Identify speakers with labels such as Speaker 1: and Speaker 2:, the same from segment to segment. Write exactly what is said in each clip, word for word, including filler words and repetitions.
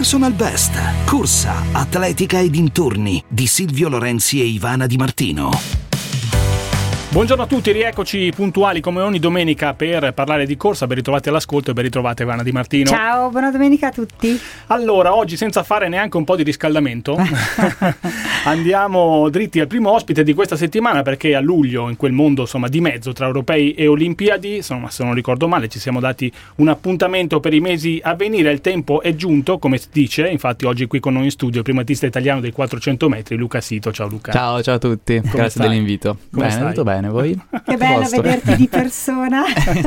Speaker 1: Personal Best, corsa, atletica e dintorni di Silvio Lorenzi e Ivana Di Martino.
Speaker 2: Buongiorno a tutti, rieccoci puntuali come ogni domenica per parlare di corsa. Ben ritrovati all'ascolto e ben ritrovate Ivana Di Martino.
Speaker 3: Ciao, buona domenica a tutti.
Speaker 2: Allora, oggi senza fare neanche un po' di riscaldamento andiamo dritti al primo ospite di questa settimana, perché a luglio, in quel mondo insomma di mezzo tra europei e olimpiadi, insomma, se non ricordo male, ci siamo dati un appuntamento per i mesi a venire. Il tempo è giunto, come si dice. Infatti oggi qui con noi in studio il primatista italiano dei quattrocento metri, Luca Sito. Ciao Luca.
Speaker 4: Ciao, ciao a tutti,
Speaker 2: come
Speaker 4: grazie
Speaker 2: stai?
Speaker 4: Dell'invito.
Speaker 2: Come
Speaker 4: Bene,
Speaker 2: stai?
Speaker 4: tutto bene, voi?
Speaker 3: Che bello
Speaker 4: Posto.
Speaker 3: vederti di persona.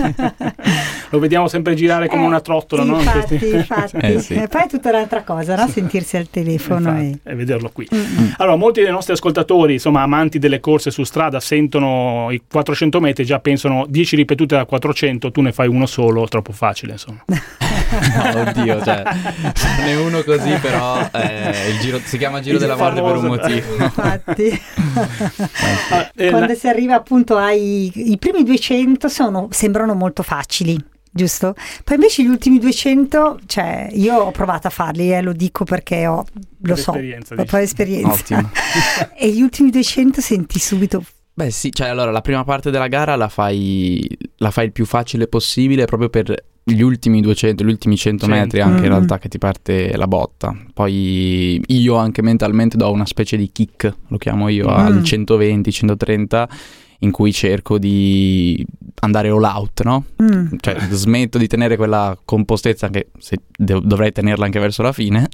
Speaker 2: Lo vediamo sempre girare come
Speaker 3: Eh,
Speaker 2: una trottola,
Speaker 3: infatti,
Speaker 2: no?
Speaker 3: infatti.
Speaker 4: Eh, sì.
Speaker 3: E poi è tutta un'altra cosa, no? Sentirsi al telefono.
Speaker 2: Infatti,
Speaker 3: e...
Speaker 2: e vederlo qui.
Speaker 3: Mm-mm.
Speaker 2: Allora, molti dei nostri ascoltatori, insomma, amanti delle corse su strada, sentono i quattrocento metri, già pensano dieci ripetute da quattrocento, tu ne fai uno solo, troppo facile, insomma.
Speaker 4: No, oddio, cioè, ne uno così, però eh, il giro, si chiama Giro
Speaker 2: Il
Speaker 4: della Morte per un
Speaker 2: famoso.
Speaker 4: motivo.
Speaker 3: Infatti.
Speaker 2: Ah, eh,
Speaker 3: Quando
Speaker 2: la-
Speaker 3: si arriva appunto ai i primi duecento sono, sembrano molto facili, giusto? Poi invece gli ultimi duecento, cioè io ho provato a farli, eh, lo dico perché ho, lo
Speaker 2: Per
Speaker 3: so,
Speaker 2: esperienza,
Speaker 3: ho
Speaker 2: dici.
Speaker 3: poi esperienza.
Speaker 4: Ottimo.
Speaker 3: E gli ultimi duecento senti subito.
Speaker 4: Beh sì, cioè allora la prima parte della gara la fai, la fai il più facile possibile proprio per gli ultimi duecento, gli ultimi cento
Speaker 2: Sì.
Speaker 4: metri anche
Speaker 3: Mm.
Speaker 4: in realtà, che ti parte la botta. Poi io anche mentalmente do una specie di kick, lo chiamo io,
Speaker 3: Mm.
Speaker 4: al centoventi centotrenta, in cui cerco di andare all out, no?
Speaker 3: Mm.
Speaker 4: Cioè smetto di tenere quella compostezza, anche se de- dovrei tenerla anche verso la fine,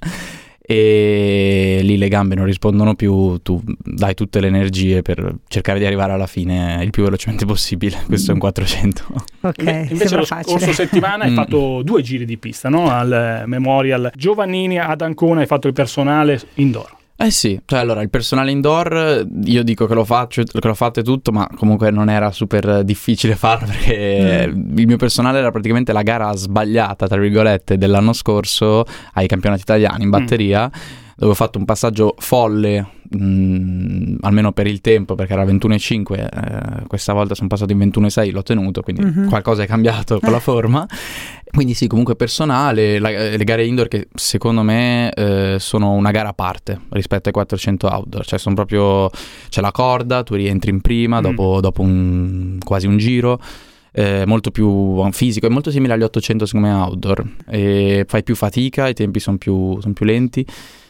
Speaker 4: e lì le gambe non rispondono più, tu dai tutte le energie per cercare di arrivare alla fine il più velocemente possibile. Questo è un quattrocento.
Speaker 3: Ok,
Speaker 2: Inve- invece
Speaker 3: sembra
Speaker 2: lo
Speaker 3: facile.
Speaker 2: scorso settimana hai
Speaker 4: Mm.
Speaker 2: fatto due giri di pista, no? Al Memorial Giovannini ad Ancona, hai fatto il personale indoor.
Speaker 4: Eh sì, cioè allora il personale indoor io dico che lo faccio, che l'ho fatto e tutto, ma comunque non era super difficile farlo, perché
Speaker 3: Mm.
Speaker 4: il mio personale era praticamente la gara sbagliata, tra virgolette, dell'anno scorso ai campionati italiani in batteria, dove ho fatto un passaggio folle, mh, almeno per il tempo, perché era ventuno e cinque, eh, questa volta sono passato in ventuno e sei, l'ho tenuto, quindi
Speaker 3: Mhm.
Speaker 4: qualcosa è cambiato con la forma. Quindi sì, comunque personale, la- le gare indoor che secondo me eh, sono una gara a parte rispetto ai quattrocento outdoor, cioè sono proprio, c'è la corda, tu rientri in prima
Speaker 2: Mm.
Speaker 4: dopo, dopo un, quasi un giro, eh, molto più fisico, è molto simile agli ottocento secondo me outdoor, e fai più fatica, i tempi sono più, son più lenti.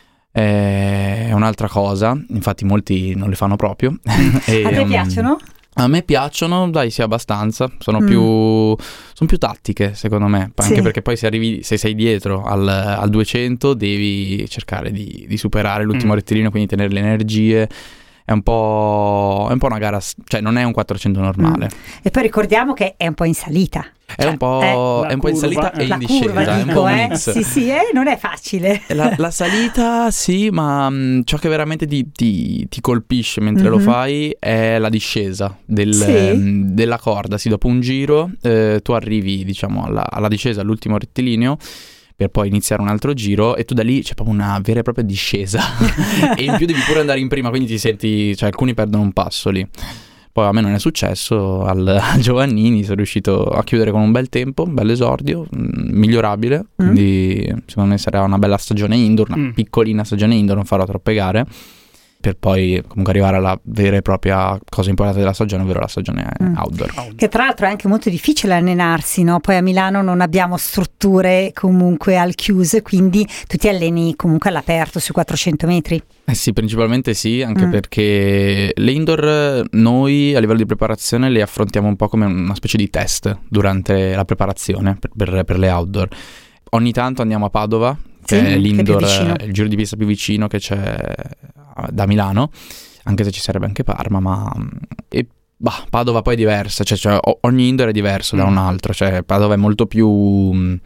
Speaker 4: È un'altra cosa, infatti molti non le fanno proprio. E,
Speaker 3: A te
Speaker 4: um,
Speaker 3: piacciono?
Speaker 4: A me piacciono, dai, sì, abbastanza. Sono
Speaker 3: Mm.
Speaker 4: più sono più tattiche, secondo me. Anche
Speaker 3: Sì.
Speaker 4: perché poi se arrivi, se sei dietro al, al duecento, devi cercare di, di superare l'ultimo
Speaker 2: Mm.
Speaker 4: rettilineo, quindi tenere le energie. È un po', è un po' una gara, s- cioè non è un quattrocento normale.
Speaker 3: E poi ricordiamo che è un po' in salita.
Speaker 4: È un po',
Speaker 2: eh,
Speaker 4: è un po' in
Speaker 2: la
Speaker 4: salita
Speaker 2: curva,
Speaker 4: e
Speaker 2: eh.
Speaker 4: in
Speaker 3: La
Speaker 4: discesa.
Speaker 3: curva,
Speaker 4: è un po'
Speaker 3: dico,
Speaker 4: un
Speaker 3: eh.
Speaker 4: mix.
Speaker 3: Sì, sì, eh, non è facile.
Speaker 4: La, la salita sì, ma mh, ciò che veramente ti, ti- ti colpisce mentre lo
Speaker 3: Mhm.
Speaker 4: fai è la discesa del-
Speaker 3: Sì.
Speaker 4: mh, della corda. Sì, dopo un giro eh, tu arrivi, diciamo, alla, alla discesa, all'ultimo rettilineo, per poi iniziare un altro giro, e tu da lì c'è proprio una vera e propria discesa. E in più devi pure andare in prima, quindi ti senti, cioè alcuni perdono un passo lì. Poi a me non è successo, al, al Giovannini sono riuscito a chiudere con un bel tempo, un bel esordio, mh, migliorabile, quindi secondo me sarà una bella stagione indoor, una
Speaker 2: Mm.
Speaker 4: piccolina stagione indoor, non farò troppe gare, per poi comunque arrivare alla vera e propria cosa importante della stagione, ovvero la stagione
Speaker 3: Mm.
Speaker 4: outdoor.
Speaker 3: Che tra l'altro è anche molto difficile allenarsi, no? Poi a Milano non abbiamo strutture comunque al chiuso, quindi tu ti alleni comunque all'aperto sui quattrocento metri.
Speaker 4: Eh sì, principalmente sì, anche
Speaker 3: Mm.
Speaker 4: perché le indoor noi a livello di preparazione le affrontiamo un po' come una specie di test durante la preparazione per, per- per le outdoor. Ogni tanto andiamo a Padova,
Speaker 3: Sì,
Speaker 4: che
Speaker 3: che è
Speaker 4: è
Speaker 3: più
Speaker 4: l'indoor,
Speaker 3: vicino.
Speaker 4: è il giro di pista più vicino che c'è da Milano, anche se ci sarebbe anche Parma, ma e, bah, Padova poi è diversa, cioè, cioè, o- ogni indoor è diverso da
Speaker 2: Mm.
Speaker 4: un altro, cioè Padova è molto più mh,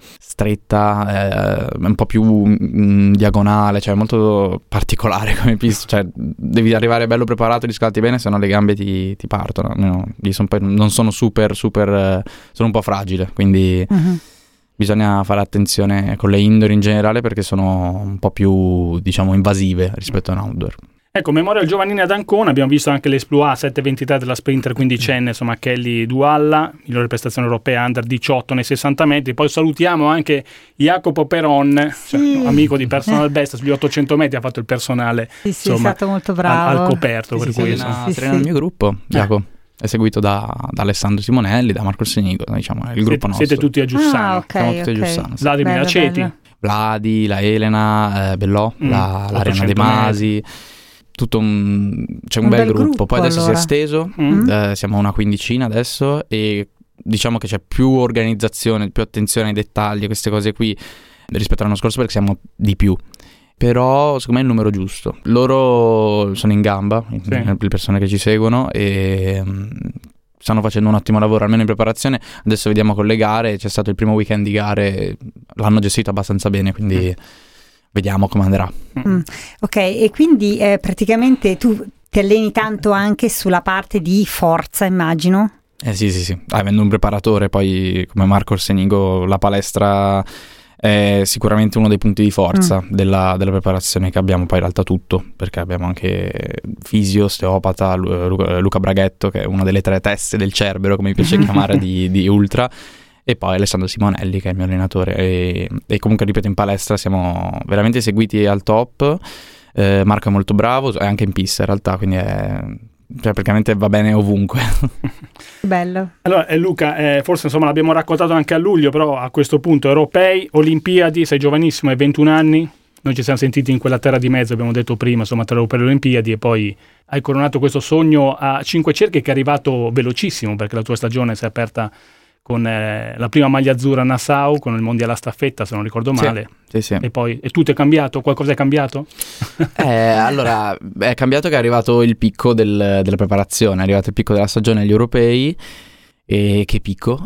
Speaker 4: stretta, eh, un po' più mh, diagonale, cioè molto particolare come pista, cioè devi arrivare bello preparato, riscaldi bene, se no le gambe ti, ti partono. No, io son poi, non sono super super, eh, sono un po' fragile, quindi
Speaker 3: Mhm.
Speaker 4: bisogna fare attenzione con le indoor in generale, perché sono un po' più, diciamo, invasive rispetto a un outdoor.
Speaker 2: Ecco, Memorial Giovannini ad Ancona, abbiamo visto anche l'Esploit sette ventitré della sprinter quindicenne, insomma Kelly Dualla, migliore prestazione europea under diciotto nei sessanta metri. Poi salutiamo anche Jacopo Peron,
Speaker 3: sì.
Speaker 2: cioè, amico di personal best, sugli ottocento metri ha fatto il personale,
Speaker 3: sì, sì,
Speaker 2: insomma,
Speaker 3: è stato molto bravo.
Speaker 2: Al, al coperto.
Speaker 4: Sì,
Speaker 2: per
Speaker 4: sì,
Speaker 2: cui,
Speaker 4: sì,
Speaker 3: sì,
Speaker 4: sì,
Speaker 3: sì.
Speaker 4: nel mio gruppo, Jacopo. È seguito da, da Alessandro Simonelli, da Marco Senigo, diciamo, è il gruppo
Speaker 2: siete,
Speaker 4: nostro.
Speaker 2: siete tutti a Giussano.
Speaker 3: Ah, ok,
Speaker 4: Siamo tutti a
Speaker 3: ok.
Speaker 4: Giussano, sì.
Speaker 2: Vladimir
Speaker 3: Bello,
Speaker 2: Aceti.
Speaker 3: bello.
Speaker 4: Vladi, la Elena, eh, Bellò,
Speaker 2: Mm,
Speaker 4: la, l'Ariana De
Speaker 2: ottocento
Speaker 4: Masi, tutto un, c'è un,
Speaker 3: Un
Speaker 4: bel,
Speaker 3: bel
Speaker 4: gruppo.
Speaker 3: gruppo,
Speaker 4: Poi adesso
Speaker 3: allora.
Speaker 4: si è esteso,
Speaker 2: Mm.
Speaker 4: eh, siamo una quindicina adesso e diciamo che c'è più organizzazione, più attenzione ai dettagli, queste cose qui rispetto all'anno scorso perché siamo di più. Però secondo me è il numero giusto. Loro sono in gamba,
Speaker 2: Sì.
Speaker 4: le persone che ci seguono, e um, stanno facendo un ottimo lavoro, almeno in preparazione. Adesso vediamo con le gare, c'è stato il primo weekend di gare, l'hanno gestito abbastanza bene, quindi vediamo come andrà.
Speaker 3: Mm. Ok, e quindi eh, praticamente tu ti alleni tanto anche sulla parte di forza, immagino?
Speaker 4: Eh sì, sì, sì. Avendo un preparatore, poi come Marco Orsenigo, la palestra è sicuramente uno dei punti di forza
Speaker 3: Mm.
Speaker 4: della, della preparazione che abbiamo, poi in realtà tutto, perché abbiamo anche fisio, osteopata, Lu- Lu- Luca Braghetto, che è una delle tre teste del Cerbero, come mi piace chiamare, di, di Ultra, e poi Alessandro Simonelli, che è il mio allenatore, e, e comunque, ripeto, in palestra siamo veramente seguiti al top. eh, Marco è molto bravo, è anche in pista in realtà, quindi è... cioè praticamente va bene ovunque.
Speaker 3: Bello.
Speaker 2: Allora eh, Luca, eh, forse insomma l'abbiamo raccontato anche a luglio, però a questo punto europei, Olimpiadi, sei giovanissimo, hai ventuno anni, noi ci siamo sentiti in quella terra di mezzo, abbiamo detto prima, insomma, tra europei e Olimpiadi, e poi hai coronato questo sogno a cinque cerchi che è arrivato velocissimo, perché la tua stagione si è aperta con eh, la prima maglia azzurra a Nassau, con il mondiale a staffetta, se non ricordo male.
Speaker 4: Sì, sì.
Speaker 2: E poi e tutto è cambiato? Qualcosa è cambiato?
Speaker 4: Eh, allora, è cambiato che è arrivato il picco del- della preparazione, è arrivato il picco della stagione agli europei, e che picco.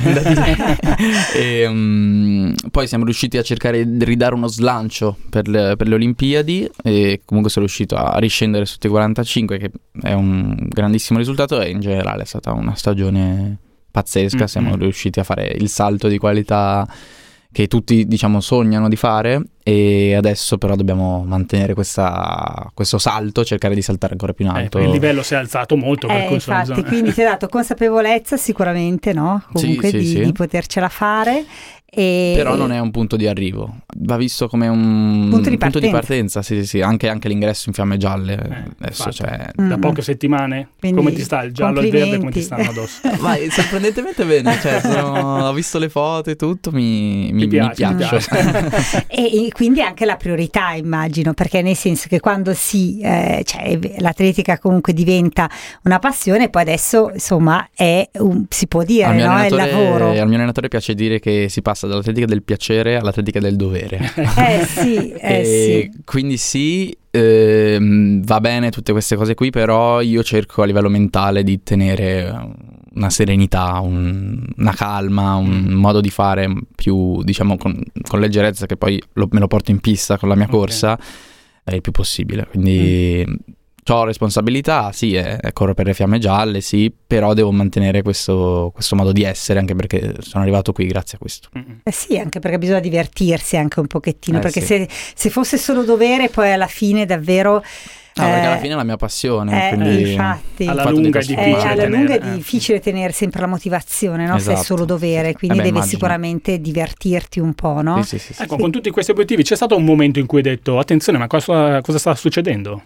Speaker 4: e, um, poi siamo riusciti a cercare di ridare uno slancio per le, per le Olimpiadi, e comunque sono riuscito a riscendere sotto i quarantacinque, che è un grandissimo risultato, e in generale è stata una stagione pazzesca.
Speaker 2: Mm-hmm.
Speaker 4: Siamo riusciti a fare il salto di qualità che tutti, diciamo, sognano di fare, e adesso però dobbiamo mantenere questa, questo salto, cercare di saltare ancora più in alto.
Speaker 2: Eh, il livello si è alzato molto, per
Speaker 3: Eh,
Speaker 2: cui insomma,
Speaker 3: infatti,
Speaker 2: bisogna-
Speaker 3: quindi ti ha dato consapevolezza sicuramente, no? Comunque
Speaker 4: Sì, sì,
Speaker 3: di,
Speaker 4: sì.
Speaker 3: di potercela fare. E...
Speaker 4: Però non è un punto di arrivo, va visto come un
Speaker 3: Punto di
Speaker 4: punto di
Speaker 3: partenza.
Speaker 4: partenza, sì, sì, sì. Anche, anche l'ingresso in Fiamme Gialle,
Speaker 2: Eh,
Speaker 4: adesso,
Speaker 2: infatti.
Speaker 4: cioè...
Speaker 2: da
Speaker 3: Mm.
Speaker 2: poche settimane.
Speaker 3: Quindi,
Speaker 2: Come ti sta il giallo e il verde, come ti
Speaker 3: complimenti.
Speaker 2: stanno addosso?
Speaker 4: Ma sorprendentemente bene, cioè, sono- ho visto le foto e tutto, mi, mi,
Speaker 2: Ti piace,
Speaker 4: mi
Speaker 2: ti
Speaker 4: piace.
Speaker 2: piace.
Speaker 3: E, e quindi anche la priorità, immagino, perché nel senso che quando si, eh, cioè, l'atletica comunque diventa una passione, poi adesso insomma è un, si può dire,
Speaker 4: Al mio,
Speaker 3: no? È il
Speaker 4: allenatore,
Speaker 3: lavoro.
Speaker 4: al mio allenatore piace dire che si passa dall'atletica del piacere all'atletica del dovere.
Speaker 3: Eh sì, eh
Speaker 4: E
Speaker 3: sì.
Speaker 4: quindi sì, ehm, va bene tutte queste cose qui, però io cerco a livello mentale di tenere una serenità, un- una calma, un
Speaker 2: Mm.
Speaker 4: modo di fare più, diciamo, con, con leggerezza, che poi lo- me lo porto in pista con la mia
Speaker 2: Ok.
Speaker 4: corsa, è il più possibile. Quindi ho responsabilità, sì, è, è corro per le Fiamme Gialle, sì, però devo mantenere questo, questo modo di essere, anche perché sono arrivato qui grazie a questo.
Speaker 2: Mm-mm.
Speaker 3: Eh sì, anche perché bisogna divertirsi anche un pochettino,
Speaker 4: Eh
Speaker 3: perché
Speaker 4: sì.
Speaker 3: se, se fosse solo dovere, poi alla fine davvero...
Speaker 4: No, perché
Speaker 3: eh,
Speaker 4: alla fine è la mia passione,
Speaker 3: eh,
Speaker 4: quindi
Speaker 3: infatti.
Speaker 2: Alla
Speaker 4: il fatto di
Speaker 2: lunga è
Speaker 4: trasformare-
Speaker 3: Eh,
Speaker 2: difficile
Speaker 3: alla
Speaker 2: tenere,
Speaker 3: lunga è
Speaker 2: eh.
Speaker 3: difficile tenere sempre la motivazione, no? Se è
Speaker 4: Esatto.
Speaker 3: solo dovere, quindi
Speaker 4: Eh beh,
Speaker 3: devi
Speaker 4: immagino.
Speaker 3: sicuramente divertirti un po', no?
Speaker 4: Sì, sì, sì, sì.
Speaker 2: Ecco, con tutti questi obiettivi c'è stato un momento in cui hai detto attenzione, ma cosa, cosa sta succedendo?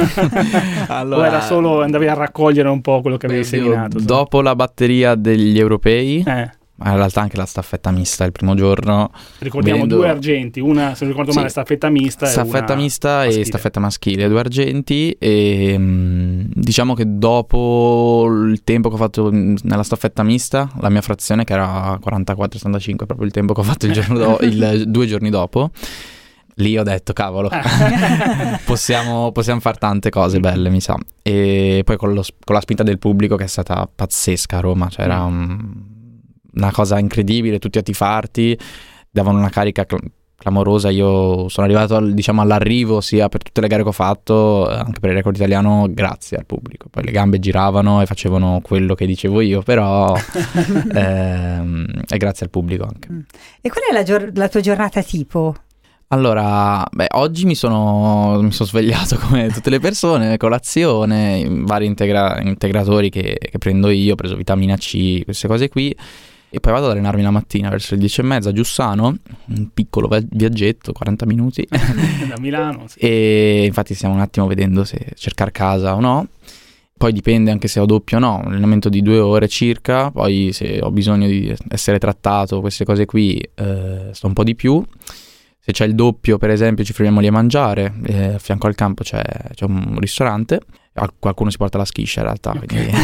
Speaker 2: O era solo andavi a raccogliere un po' quello che avevi
Speaker 4: beh, io
Speaker 2: seminato? insomma?
Speaker 4: dopo la batteria degli europei,
Speaker 2: Eh,
Speaker 4: ma in realtà anche la staffetta mista il primo giorno,
Speaker 2: ricordiamo
Speaker 4: Vedendo-
Speaker 2: due argenti, una se non ricordo
Speaker 4: Sì.
Speaker 2: male staffetta mista
Speaker 4: staffetta
Speaker 2: e una
Speaker 4: mista
Speaker 2: maschile.
Speaker 4: e staffetta maschile, due argenti, e mh, diciamo che dopo il tempo che ho fatto mh, nella staffetta mista, la mia frazione, che era quarantaquattro sessantacinque, proprio il tempo che ho fatto il giorno do- il, due giorni dopo, lì ho detto cavolo, possiamo, possiamo fare tante cose belle, mi sa. E poi con, lo- con la spinta del pubblico, che è stata pazzesca a Roma, cioè era un- una cosa incredibile, tutti a tifarti, davano una carica cl- clamorosa. Io sono arrivato al- diciamo all'arrivo, sia per tutte le gare che ho fatto, eh, anche per il record italiano, grazie al pubblico. Poi le gambe giravano e facevano quello che dicevo io, però ehm, è grazie al pubblico anche.
Speaker 3: E qual è la, gior- la tua giornata tipo?
Speaker 4: Allora, beh, oggi mi sono, mi sono svegliato come tutte le persone, colazione, vari integra- integratori che, che prendo io, ho preso vitamina C, queste cose qui, e poi vado ad allenarmi la mattina verso le dieci e mezza a Giussano, un piccolo viaggetto, quaranta minuti.
Speaker 2: Da Milano. Sì.
Speaker 4: E infatti stiamo un attimo vedendo se cercare casa o no. Poi dipende anche se ho doppio o no, un allenamento di due ore circa, poi se ho bisogno di essere trattato, queste cose qui, eh, sto un po' di più. Se c'è il doppio, per esempio, ci fermiamo lì a mangiare, eh, a fianco al campo c'è, c'è un ristorante, qualcuno si porta la schiscia in realtà,
Speaker 2: Okay.
Speaker 4: quindi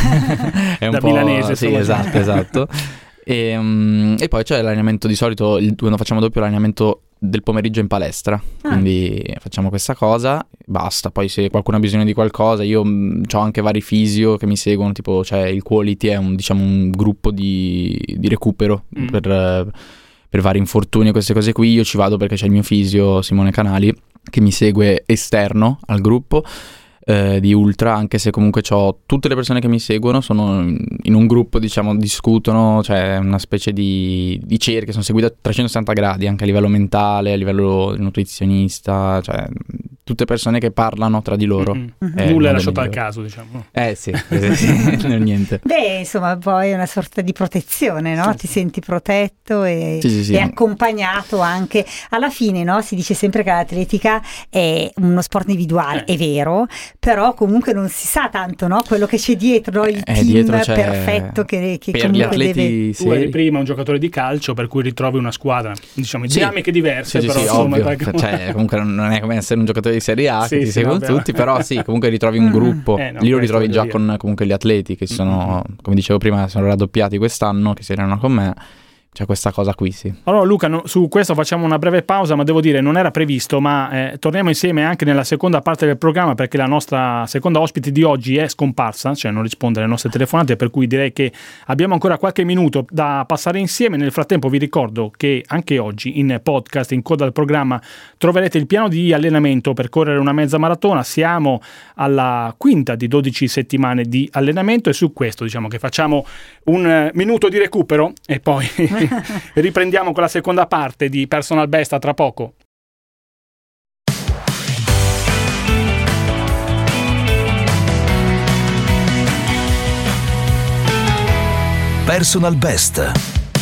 Speaker 4: è un
Speaker 2: Da
Speaker 4: po'...
Speaker 2: milanese,
Speaker 4: sì,
Speaker 2: insomma.
Speaker 4: esatto, esatto. E, um, e poi c'è l'allenamento di solito, il, quando facciamo doppio, l'allenamento del pomeriggio in palestra, quindi ah. facciamo questa cosa, basta. Poi se qualcuno ha bisogno di qualcosa, io ho anche vari fisio che mi seguono, tipo c'è il Quality, è un, diciamo, un gruppo di, di recupero mm. per... per vari infortuni e queste cose qui. Io ci vado perché c'è il mio fisio Simone Canali che mi segue esterno al gruppo eh, di Ultra, anche se comunque c'ho tutte le persone che mi seguono sono in un gruppo, diciamo, discutono, cioè una specie di, di cerchio, sono seguito a trecentosessanta gradi anche a livello mentale, a livello nutrizionista, cioè tutte persone che parlano tra di loro.
Speaker 2: Mm-hmm. Eh, nulla è lasciato al caso, diciamo.
Speaker 4: Eh sì, eh, sì non niente.
Speaker 3: Beh, insomma, poi è una sorta di protezione, no? Certo. Ti senti protetto e,
Speaker 4: sì, sì, sì.
Speaker 3: e accompagnato anche. Alla fine, no? Si dice sempre che l'atletica è uno sport individuale, eh. è vero, però comunque non si sa tanto, no? Quello che c'è dietro, il eh, team
Speaker 4: dietro
Speaker 3: perfetto che, che
Speaker 4: per
Speaker 3: comunque
Speaker 4: gli atleti
Speaker 3: deve...
Speaker 2: Tu eri prima un giocatore di calcio, per cui ritrovi una squadra, diciamo, in
Speaker 4: sì.
Speaker 2: dinamiche diverse,
Speaker 4: sì,
Speaker 2: però
Speaker 4: sì,
Speaker 2: insomma,
Speaker 4: ovvio.
Speaker 2: qualche...
Speaker 4: Cioè, comunque non è come essere un giocatore di Serie A
Speaker 2: sì,
Speaker 4: che ti
Speaker 2: sì,
Speaker 4: seguono
Speaker 2: no,
Speaker 4: tutti, però sì, comunque ritrovi un gruppo. Eh, no, lì lo ritrovi già via. Con comunque gli atleti che sono, mm-hmm. come dicevo prima, sono raddoppiati quest'anno, che si allenano con me. C'è questa cosa qui, sì.
Speaker 2: Allora Luca, no, su questo facciamo una breve pausa, ma devo dire non era previsto, ma eh, torniamo insieme anche nella seconda parte del programma, perché la nostra seconda ospite di oggi è scomparsa, cioè non risponde alle nostre telefonate, per cui direi che abbiamo ancora qualche minuto da passare insieme. Nel frattempo vi ricordo che anche oggi in podcast, in coda al programma, troverete il piano di allenamento per correre una mezza maratona. Siamo alla quinta di dodici settimane di allenamento e su questo diciamo che facciamo un minuto di recupero e poi riprendiamo con la seconda parte di Personal Best a tra poco.
Speaker 1: Personal Best.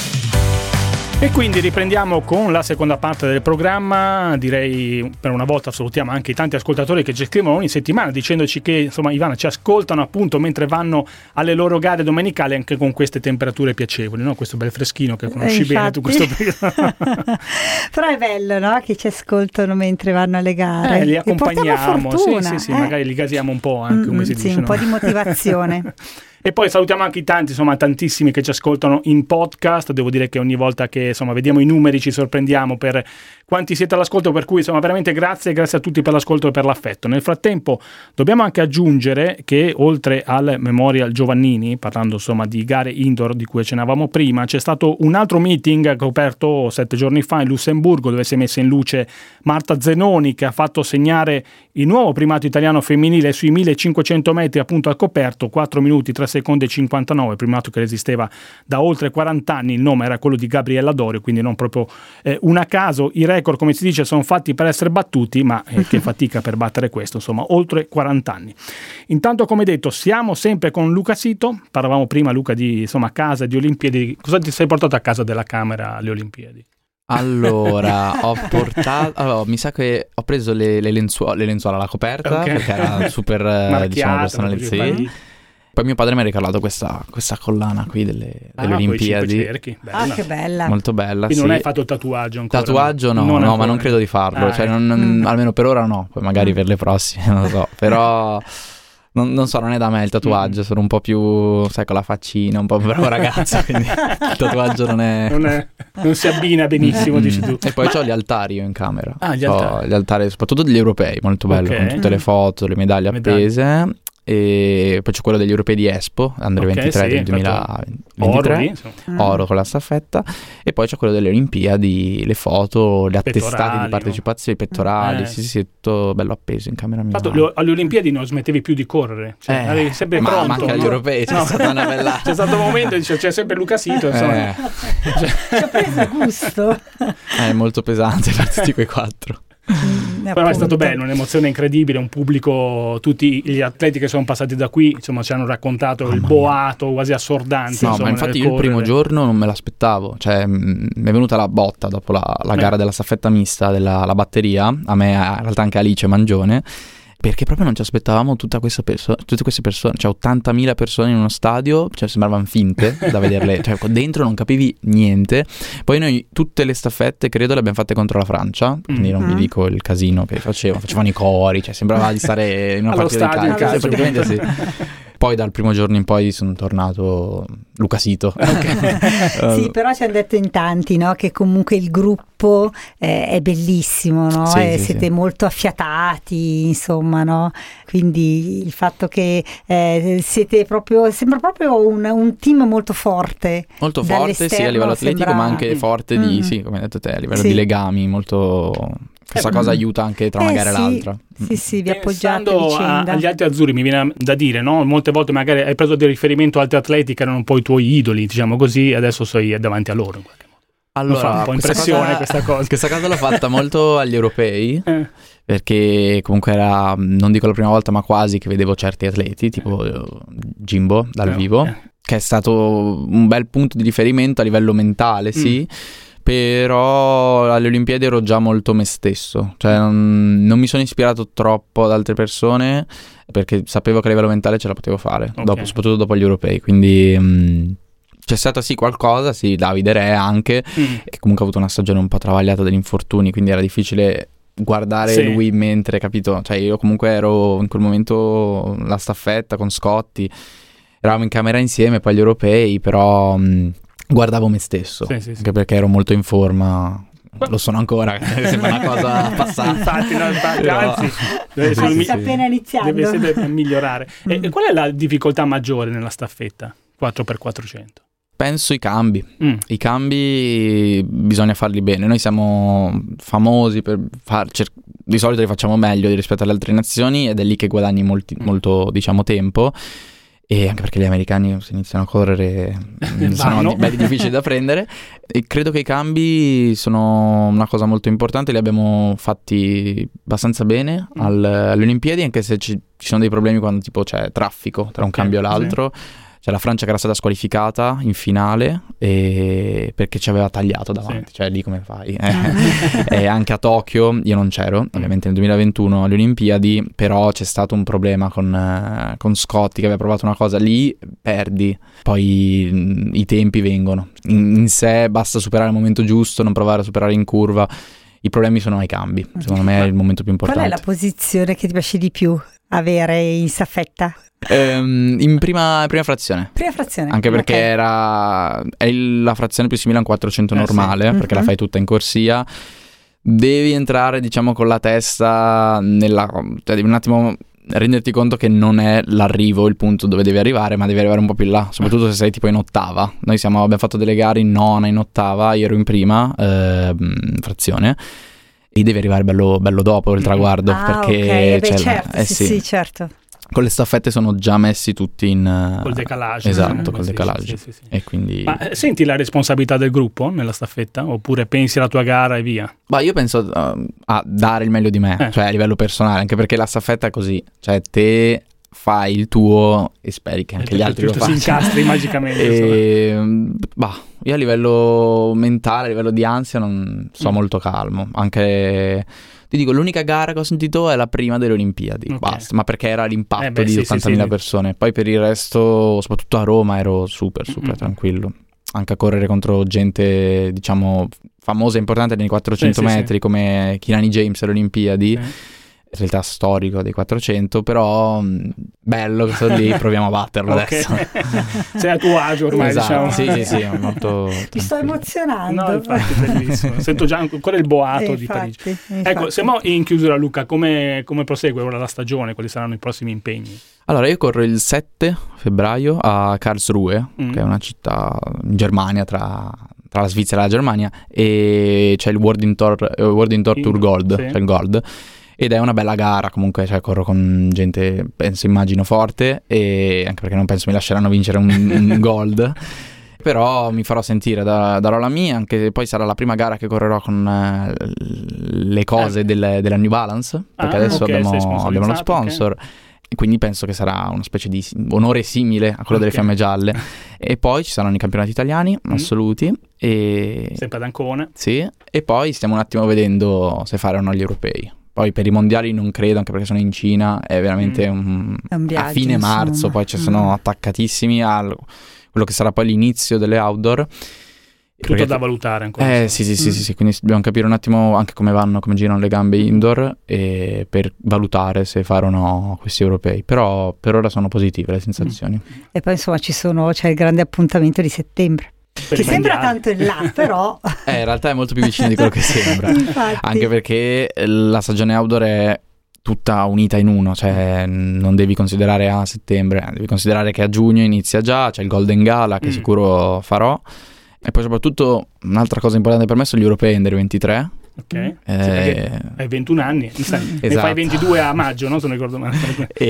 Speaker 2: E quindi riprendiamo con la seconda parte del programma. Direi per una volta salutiamo anche i tanti ascoltatori che ci scrivono ogni settimana dicendoci che insomma Ivana ci ascoltano appunto mentre vanno alle loro gare domenicali anche con queste temperature piacevoli, no? Questo bel freschino che conosci
Speaker 3: eh,
Speaker 2: bene tu questo
Speaker 3: però è bello, no? Che ci ascoltano mentre vanno alle gare,
Speaker 2: eh, li accompagniamo,
Speaker 3: fortuna,
Speaker 2: sì, sì, sì,
Speaker 3: eh?
Speaker 2: magari li gasiamo un po' anche, come
Speaker 3: mm,
Speaker 2: si
Speaker 3: sì,
Speaker 2: dice,
Speaker 3: un
Speaker 2: no?
Speaker 3: po' di motivazione.
Speaker 2: E poi salutiamo anche i tanti, insomma tantissimi che ci ascoltano in podcast. Devo dire che ogni volta che insomma vediamo i numeri ci sorprendiamo per quanti siete all'ascolto, per cui insomma veramente grazie, grazie a tutti per l'ascolto e per l'affetto. Nel frattempo dobbiamo anche aggiungere che oltre al Memorial Giovannini, parlando insomma di gare indoor di cui accennavamo prima, c'è stato un altro meeting coperto sette giorni fa in Lussemburgo, dove si è messa in luce Marta Zenoni, che ha fatto segnare il nuovo primato italiano femminile sui millecinquecento metri appunto al coperto, quattro minuti tre secondi e cinquantanove, primato che resisteva da oltre quaranta anni. Il nome era quello di Gabriella Dorio, quindi non proprio eh, un a caso. I record, come si dice, sono fatti per essere battuti, ma eh, che fatica per battere questo, insomma, oltre quaranta anni. Intanto, come detto, siamo sempre con Luca Sito. Parlavamo prima, Luca, di insomma casa, di Olimpiadi. Cosa ti sei portato a casa della Camera alle Olimpiadi?
Speaker 4: Allora, ho portato, allora, mi sa che ho preso le, le, lenzuola, le lenzuola alla coperta, okay, perché era super, diciamo, personalizzata. Poi mio padre mi ha regalato questa, questa collana qui delle,
Speaker 2: ah,
Speaker 4: delle Olimpiadi.
Speaker 2: Cerchi.
Speaker 3: Ah, che bella.
Speaker 4: Molto bella,
Speaker 2: quindi
Speaker 4: sì.
Speaker 2: Non hai fatto il tatuaggio ancora?
Speaker 4: Tatuaggio no,
Speaker 2: non
Speaker 4: no,
Speaker 2: ancora.
Speaker 4: Ma non credo di farlo.
Speaker 2: Ah,
Speaker 4: cioè,
Speaker 2: eh.
Speaker 4: non, non, mm. almeno per ora no, poi magari mm. per le prossime, non lo so. Però non, non so, non è da me il tatuaggio, mm. sono un po' più, sai, con la faccina, un po' bravo ragazzo, quindi il tatuaggio non è...
Speaker 2: Non, è, non si abbina benissimo, mm. dici tu.
Speaker 4: E poi c'ho gli altari io in camera.
Speaker 2: Ah, gli
Speaker 4: ho
Speaker 2: altari.
Speaker 4: Gli altari, soprattutto degli europei, molto bello, okay, con tutte le foto, le medaglie, medaglie. appese. e poi c'è quello degli europei di Expo, Under
Speaker 2: Ok,
Speaker 4: ventitré
Speaker 2: sì,
Speaker 4: del duemilaventitré,
Speaker 2: Oro lì, insomma.
Speaker 3: Mm.
Speaker 4: oro con la staffetta, e poi c'è quello delle Olimpiadi, le foto, le attestate
Speaker 2: Pettorali,
Speaker 4: di partecipazione, i pettorali,
Speaker 2: Eh.
Speaker 4: sì sì sì, tutto bello appeso in camera mia.
Speaker 2: Infatti, le- alle Olimpiadi non smettevi più di correre, cioè,
Speaker 4: Eh,
Speaker 2: eri sempre
Speaker 4: ma-
Speaker 2: pronto.
Speaker 4: ma anche agli
Speaker 2: no?
Speaker 4: europei c'è
Speaker 2: No.
Speaker 4: stata una bella-
Speaker 2: C'è stato un momento, dice, c'è sempre Luca Sito, insomma.
Speaker 4: Eh,
Speaker 3: Ci ho preso gusto.
Speaker 4: è molto pesante fare tutti quei quattro.
Speaker 3: Mm,
Speaker 2: Però è stato
Speaker 3: appunto.
Speaker 2: bello, un'emozione incredibile, un pubblico, tutti gli atleti che sono passati da qui, insomma, ci hanno raccontato il
Speaker 4: Mamma mia.
Speaker 2: boato quasi assordante.
Speaker 4: No,
Speaker 2: insomma,
Speaker 4: ma infatti
Speaker 2: nel
Speaker 4: io il primo
Speaker 2: correre.
Speaker 4: giorno non me l'aspettavo, cioè mh, mi è venuta la botta dopo la, la
Speaker 2: Eh.
Speaker 4: gara della staffetta mista della la batteria, a me in realtà anche Alice Mangione, perché proprio non ci aspettavamo tutta questa perso- tutte queste persone, cioè ottantamila persone in uno stadio, cioè sembravano finte da vederle, cioè qua dentro non capivi niente. Poi noi tutte le staffette credo le abbiamo fatte contro la Francia, quindi non vi
Speaker 3: Mm.
Speaker 4: dico il casino che facevano, facevano i cori, cioè sembrava di stare in una
Speaker 2: Allo
Speaker 4: partita di
Speaker 2: stadio,
Speaker 4: calcio,
Speaker 2: calcio.
Speaker 4: sì, praticamente sì. Poi dal primo giorno in poi sono tornato Luca Sito.
Speaker 3: Sì, però ci hanno detto in tanti, no, che comunque il gruppo eh, è bellissimo, no?
Speaker 4: Sì,
Speaker 3: E
Speaker 4: sì,
Speaker 3: siete
Speaker 4: sì.
Speaker 3: molto affiatati, insomma, no? Quindi il fatto che eh, siete proprio, sembra proprio un, un team molto forte.
Speaker 4: Molto forte sia a
Speaker 3: Dall'esterno
Speaker 4: livello atletico
Speaker 3: sembra-
Speaker 4: ma anche forte di,
Speaker 3: Mm.
Speaker 4: sì, come hai detto te, a livello
Speaker 3: Sì.
Speaker 4: di legami, molto... Questa
Speaker 2: Eh,
Speaker 4: cosa
Speaker 3: mm.
Speaker 4: aiuta anche tra una
Speaker 3: Eh,
Speaker 4: gara e
Speaker 3: sì,
Speaker 4: l'altra.
Speaker 3: Sì, sì, vi appoggiate a
Speaker 2: Pensando a-
Speaker 3: vicenda.
Speaker 2: agli altri azzurri, mi viene da dire, no? Molte volte magari hai preso di riferimento altri atleti che erano un po' i tuoi idoli, diciamo così, e adesso sei davanti a loro in qualche modo.
Speaker 4: Allora,
Speaker 2: fa un po'
Speaker 4: questa
Speaker 2: impressione
Speaker 4: cosa-
Speaker 2: questa cosa.
Speaker 4: Questa cosa l'ho fatta molto agli europei,
Speaker 2: Eh.
Speaker 4: perché comunque era, non dico la prima volta, ma quasi che vedevo certi atleti, tipo eh, Jimbo dal
Speaker 2: Eh,
Speaker 4: vivo,
Speaker 2: eh.
Speaker 4: che è stato un bel punto di riferimento a livello mentale, sì. Però alle Olimpiadi ero già molto me stesso, cioè non, non mi sono ispirato troppo ad altre persone perché sapevo che a livello mentale ce la potevo fare,
Speaker 2: Ok.
Speaker 4: dopo, soprattutto dopo gli europei, quindi mh, c'è stata sì qualcosa, sì, Davide Re anche,
Speaker 2: Mm.
Speaker 4: che comunque ha avuto una stagione un po' travagliata dagli infortuni, quindi era difficile guardare
Speaker 2: Sì.
Speaker 4: lui mentre, capito? Cioè io comunque ero in quel momento la staffetta con Scotti, eravamo in camera insieme poi agli europei, però mh, guardavo me stesso,
Speaker 2: Sì, sì, sì.
Speaker 4: anche perché ero molto in forma, lo sono ancora, sembra una cosa passata.
Speaker 2: Infatti, no, infatti,
Speaker 4: Però-
Speaker 2: anzi, deve,
Speaker 3: Ah,
Speaker 2: essere
Speaker 3: si
Speaker 2: mi-
Speaker 3: sta appena iniziando.
Speaker 2: deve sempre migliorare. E,
Speaker 3: Mm.
Speaker 2: e qual è la difficoltà maggiore nella staffetta quattro per quattrocento?
Speaker 4: Penso i cambi.
Speaker 2: Mm.
Speaker 4: I cambi bisogna farli bene. Noi siamo famosi per far, cer- di solito li facciamo meglio rispetto alle altre nazioni ed è lì che guadagni molti- molto, diciamo, tempo. E anche perché gli americani se iniziano a correre mm, sono
Speaker 2: Vanno.
Speaker 4: di- belli difficili da prendere. E credo che i cambi sono una cosa molto importante. Li abbiamo fatti abbastanza bene
Speaker 2: Mm.
Speaker 4: al- alle Olimpiadi, anche se ci, ci sono dei problemi quando tipo c'è traffico tra un
Speaker 2: Ok,
Speaker 4: cambio e
Speaker 2: sì.
Speaker 4: l'altro. C'è la Francia che era stata squalificata in finale e perché ci aveva tagliato davanti,
Speaker 2: Sì.
Speaker 4: cioè lì come fai? Eh, e anche a Tokyo io non c'ero, ovviamente nel duemilaventuno alle Olimpiadi, però c'è stato un problema con, eh, con Scotti che aveva provato una cosa lì, perdi, poi mh, i tempi vengono. In, in sé basta superare il momento giusto, non provare a superare in curva. I problemi sono ai cambi, secondo me è il momento più
Speaker 3: Qual
Speaker 4: importante.
Speaker 3: è la posizione che ti piace di più avere in staffetta?
Speaker 4: Ehm, in prima, prima frazione.
Speaker 3: Prima frazione.
Speaker 4: Anche perché
Speaker 3: Ok.
Speaker 4: era è il- la frazione più simile a un quattrocento
Speaker 2: Eh,
Speaker 4: normale,
Speaker 3: sì.
Speaker 4: perché
Speaker 3: Mhm.
Speaker 4: la fai tutta in corsia. Devi entrare, diciamo, con la testa nella, cioè devi un attimo renderti conto che non è l'arrivo il punto dove devi arrivare, ma devi arrivare un po' più in là, soprattutto se sei tipo in ottava. Noi siamo, abbiamo fatto delle gare in nona, in ottava, io ero in prima ehm, frazione. E devi arrivare bello, bello dopo il traguardo,
Speaker 3: Ah,
Speaker 4: perché
Speaker 3: ok, eh beh,
Speaker 4: c'è la-
Speaker 3: certo,
Speaker 4: eh
Speaker 3: sì,
Speaker 4: sì.
Speaker 3: sì, certo.
Speaker 4: Con le staffette sono già messi tutti in
Speaker 2: Col decalage.
Speaker 4: Esatto,
Speaker 2: eh,
Speaker 4: col
Speaker 2: sì,
Speaker 4: decalage.
Speaker 2: sì, sì, sì.
Speaker 4: E quindi
Speaker 2: Ma eh, senti la responsabilità del gruppo nella staffetta? Oppure pensi alla tua gara e via?
Speaker 4: Ma io penso uh, a dare il meglio di me,
Speaker 2: Eh.
Speaker 4: cioè a livello personale, anche perché la staffetta è così, cioè te fai il tuo e speri che anche gli altri lo
Speaker 2: Tutto si
Speaker 4: facciano.
Speaker 2: incastri magicamente. insomma.
Speaker 4: E, bah, io a livello mentale, a livello di ansia non so
Speaker 2: Mm.
Speaker 4: molto calmo, anche ti dico l'unica gara che ho sentito è la prima delle Olimpiadi,
Speaker 2: Ok.
Speaker 4: basta, ma perché era l'impatto
Speaker 2: Eh beh,
Speaker 4: di
Speaker 2: sì, sì,
Speaker 4: ottantamila
Speaker 2: sì.
Speaker 4: persone, poi per il resto, soprattutto a Roma ero super super
Speaker 2: Mm-mm.
Speaker 4: tranquillo, anche a correre contro gente diciamo famosa e importante nei quattrocento
Speaker 2: Sì, sì,
Speaker 4: metri
Speaker 2: sì.
Speaker 4: come Kirani James alle Olimpiadi.
Speaker 2: Sì.
Speaker 4: possibilità storico dei quattrocento, però mh, bello che sono lì, proviamo a batterlo
Speaker 2: Ok.
Speaker 4: adesso.
Speaker 2: Sei a tuo agio ormai,
Speaker 4: Esatto,
Speaker 2: diciamo.
Speaker 4: sì, sì, sì, è molto...
Speaker 3: Ti sto emozionando.
Speaker 2: No, infatti, bellissimo. Sento già ancora il boato
Speaker 3: Eh,
Speaker 2: di
Speaker 3: infatti,
Speaker 2: Parigi.
Speaker 3: infatti.
Speaker 2: Ecco, siamo in chiusura, Luca. Come, come prosegue ora la stagione? Quali saranno i prossimi impegni?
Speaker 4: Allora, io corro il sette febbraio a Karlsruhe,
Speaker 2: Mm.
Speaker 4: che è una città in Germania, tra, tra la Svizzera e la Germania, e c'è il World Indoor, eh, World Indoor Tour Gold,
Speaker 2: Sì.
Speaker 4: cioè il Gold, ed è una bella gara comunque, cioè corro con gente, penso, immagino forte, e anche perché non penso mi lasceranno vincere un, un Gold. Però mi farò sentire, da, darò la mia, anche se poi sarà la prima gara che correrò con eh, le cose
Speaker 2: Eh.
Speaker 4: delle- della New Balance, perché
Speaker 2: Ah,
Speaker 4: adesso
Speaker 2: ok, sei
Speaker 4: abbiamo,
Speaker 2: sponsorizzato,
Speaker 4: abbiamo lo
Speaker 2: ok.
Speaker 4: sponsor. E quindi penso che sarà una specie di onore simile a quello delle
Speaker 2: Ok.
Speaker 4: Fiamme Gialle. E poi ci saranno i campionati italiani
Speaker 2: Mm.
Speaker 4: assoluti, e
Speaker 2: Sempre ad Ancona.
Speaker 4: sì, e poi stiamo un attimo vedendo se fare o no gli europei. Poi per i mondiali non credo, anche perché sono in Cina, è veramente
Speaker 2: Mm.
Speaker 4: un,
Speaker 3: È un viaggio,
Speaker 4: a fine
Speaker 3: insomma.
Speaker 4: marzo, poi ci
Speaker 3: Mm.
Speaker 4: sono attaccatissimi a quello che sarà poi l'inizio delle outdoor.
Speaker 2: Tutto
Speaker 4: Perché-
Speaker 2: da valutare ancora.
Speaker 4: eh sì sì sì,
Speaker 3: Mm.
Speaker 4: sì sì, quindi dobbiamo capire un attimo anche come vanno, come girano le gambe indoor, e per valutare se fare o no questi europei. Però per ora sono positive le sensazioni.
Speaker 3: E poi insomma ci sono, c'è il grande appuntamento di settembre.
Speaker 2: Per
Speaker 3: Che
Speaker 2: i
Speaker 3: sembra
Speaker 2: mondiali.
Speaker 3: tanto in là, però...
Speaker 4: Eh, in realtà è molto più vicino di quello che sembra.
Speaker 3: Infatti.
Speaker 4: Anche perché la stagione outdoor è tutta unita in uno, cioè non devi considerare a settembre, devi considerare che a giugno inizia già, c'è il Golden Gala che
Speaker 2: Mm.
Speaker 4: sicuro farò, e poi soprattutto un'altra cosa importante per me sono gli europei Under ventitré.
Speaker 2: Ok.
Speaker 3: Mm.
Speaker 2: Sì, perché hai ventuno anni, mi sa- ne
Speaker 4: Esatto.
Speaker 2: fai ventidue a maggio, no? Se non ricordo male.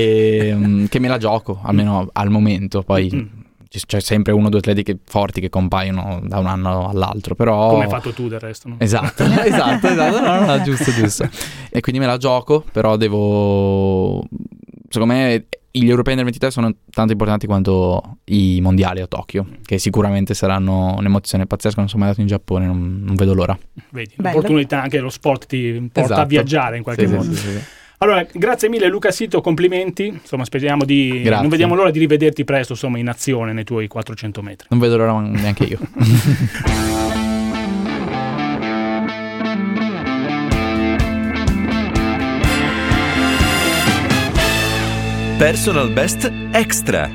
Speaker 4: E, mm, che me la gioco, almeno al momento, poi
Speaker 2: Mm.
Speaker 4: ci- c'è sempre uno o due atleti che- forti che compaiono da un anno all'altro, però...
Speaker 2: Come hai fatto tu del resto, no?
Speaker 4: Esatto, esatto, esatto, no, no, no, giusto, giusto. E quindi me la gioco, però devo... Secondo me gli europei nel ventitré sono tanto importanti quanto i mondiali a Tokyo, che sicuramente saranno un'emozione pazzesca. Non sono mai andato in Giappone, non, non vedo l'ora.
Speaker 2: Vedi,
Speaker 3: Bello.
Speaker 2: l'opportunità, anche lo sport ti porta
Speaker 4: Esatto.
Speaker 2: a viaggiare in qualche
Speaker 4: Sì, sì,
Speaker 2: modo.
Speaker 4: sì, sì, sì.
Speaker 2: Allora, grazie mille Luca Sito, complimenti. Insomma, speriamo di...
Speaker 4: Grazie.
Speaker 2: Non vediamo l'ora di rivederti presto, insomma, in azione nei tuoi quattrocento metri.
Speaker 4: Non vedo l'ora neanche io.
Speaker 5: Personal Best Extra.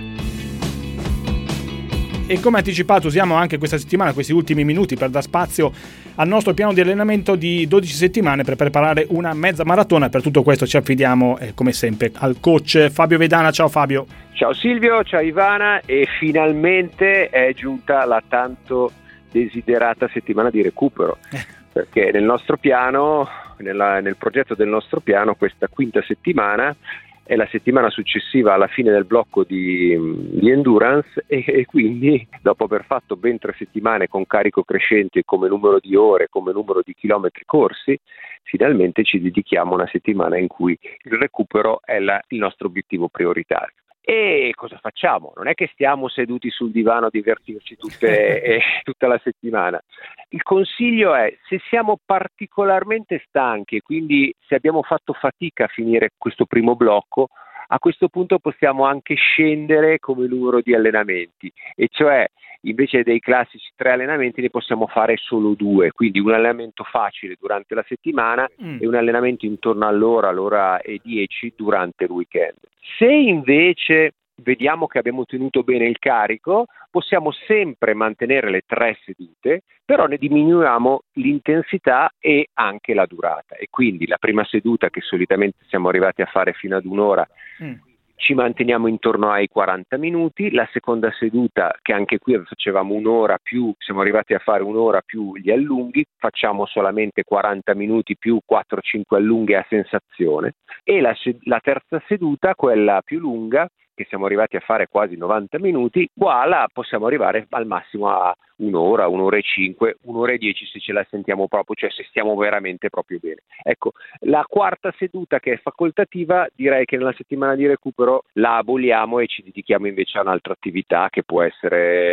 Speaker 2: E come anticipato usiamo anche questa settimana, questi ultimi minuti, per dar spazio al nostro piano di allenamento di dodici settimane per preparare una mezza maratona. Per tutto questo ci affidiamo, eh, come sempre, al coach Fabio Vedana. Ciao Fabio.
Speaker 6: Ciao Silvio, ciao Ivana, e finalmente è giunta la tanto desiderata settimana di recupero, perché nel nostro piano, nella, nel progetto del nostro piano, questa quinta settimana è la settimana successiva alla fine del blocco di, di endurance, e, e quindi dopo aver fatto ben tre settimane con carico crescente come numero di ore, come numero di chilometri corsi, finalmente ci dedichiamo a una settimana in cui il recupero è la, il nostro obiettivo prioritario. E cosa facciamo? Non è che stiamo seduti sul divano a divertirci tutte, eh, tutta la settimana. Il consiglio è, se siamo particolarmente stanchi e quindi se abbiamo fatto fatica a finire questo primo blocco, a questo punto possiamo anche scendere come numero di allenamenti, e cioè invece dei classici tre allenamenti ne possiamo fare solo due, quindi un allenamento facile durante la settimana
Speaker 2: Mm.
Speaker 6: e un allenamento intorno all'ora, all'ora e dieci durante il weekend. Se invece vediamo che abbiamo tenuto bene il carico, possiamo sempre mantenere le tre sedute, però ne diminuiamo l'intensità e anche la durata. E quindi la prima seduta, che solitamente siamo arrivati a fare fino ad un'ora,
Speaker 2: Mm.
Speaker 6: ci manteniamo intorno ai quaranta minuti. La seconda seduta, che anche qui facevamo un'ora più, siamo arrivati a fare un'ora più gli allunghi, facciamo solamente quaranta minuti più quattro cinque allunghi a sensazione. E la, la terza seduta, quella più lunga, che siamo arrivati a fare quasi novanta minuti, qua la possiamo arrivare al massimo a un'ora, un'ora e cinque, un'ora e dieci se ce la sentiamo proprio, cioè se stiamo veramente proprio bene. Ecco, la quarta seduta, che è facoltativa, direi che nella settimana di recupero la aboliamo e ci dedichiamo invece a un'altra attività, che può essere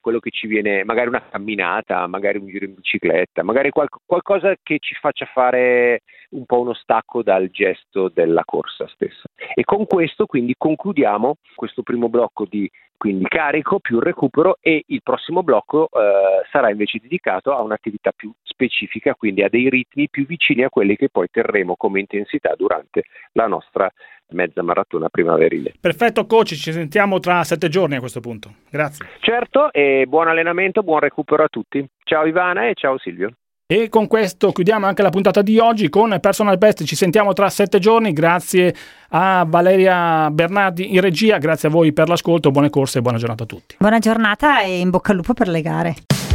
Speaker 6: quello che ci viene, magari una camminata, magari un giro in bicicletta, magari qual- qualcosa che ci faccia fare un po' uno stacco dal gesto della corsa stessa. E con questo quindi concludiamo questo primo blocco di quindi carico più recupero, e il prossimo blocco eh, sarà invece dedicato a un'attività più specifica, quindi a dei ritmi più vicini a quelli che poi terremo come intensità durante la nostra mezza maratona primaverile.
Speaker 2: Perfetto coach, ci sentiamo tra sette giorni a questo punto. Grazie.
Speaker 6: Certo, e buon allenamento, buon recupero a tutti. Ciao Ivana e ciao Silvio.
Speaker 2: E con questo chiudiamo anche la puntata di oggi con Personal Best. Ci sentiamo tra sette giorni. Grazie a Valeria Bernardi in regia, grazie a voi per l'ascolto, buone corse e buona giornata a tutti.
Speaker 3: Buona giornata e in bocca al lupo per le gare.